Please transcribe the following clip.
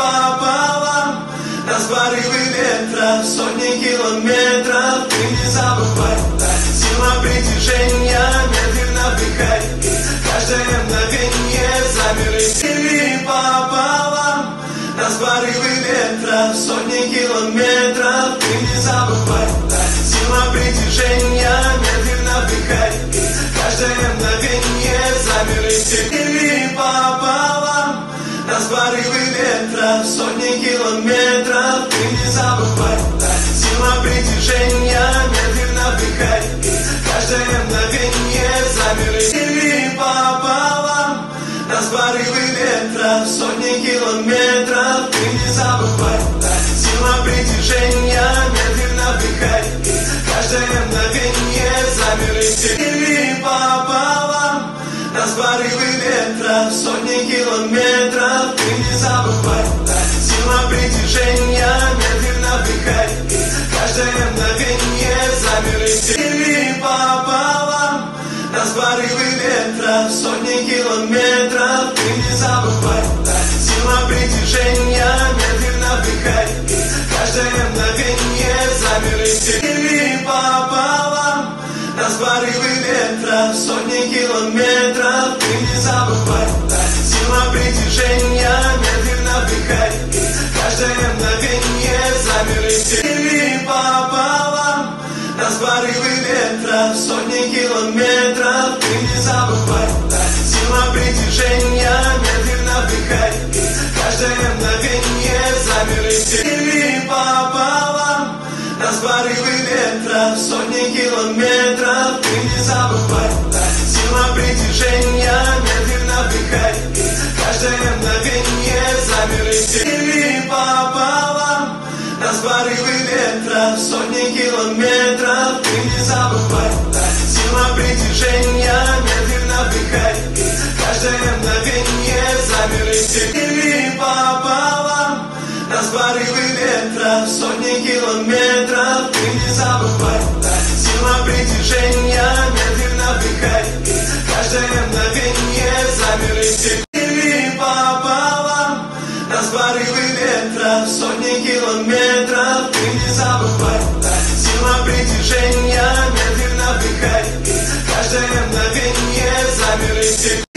пополам. Нас порывы ветра, сотни километров. Ты не забывай, сила притяжения медленно вдыхай. Каждое мгновение замерли пополам. Нас порывы ветра, сотни километров. Ты не забывай, сила притяжения медленно вдыхай. Каждое мгновение замерли пополам. Нас порывы ветра, сотни километров. Ты не забывай, сила притяжения медленно вдыхай. Каждое мгновение замерли пополам. Нас порывы ветра, сотни километров. Ты не забывай, сила притяжения медленно вдыхай. Каждое мгновение замерли пополам. Нас порывы ветра, сотни километров. Ты не забывай, сила притяжения медленно вдыхай. Каждое мгновение замерли пополам. Нас порывы ветра, сотни километров. Ты не забывай, сила притяжения медленно вдыхай. Каждое мгновение замерли пополам. Нас порывы ветра, сотни километров. Ты не забывай, сила притяжения медленно вдыхай. Каждое мгновение замерли пополам. Нас порывы ветра, сотни километров. Ты не забывай, сила притяжения медленно вдыхай. Каждое мгновение замерли пополам. Нас порывы ветра, сотни километров. Ты не забывай, сила притяжения медленно вдыхай. Каждое мгновение замерли пополам. Нас порывы ветра, сотни километров. Ты не забывай, сила притяжения медленно вдыхай. Каждое мгновение замерли пополам. Нас порывы ветра, сотни километров. Ты не забывай, сила притяжения медленно вдыхай. Каждое мгновение замерли пополам. Нас порывы ветра, сотни километров. Ты не забывай, сила притяжения медленно вдыхай. Каждое мгновение замерли.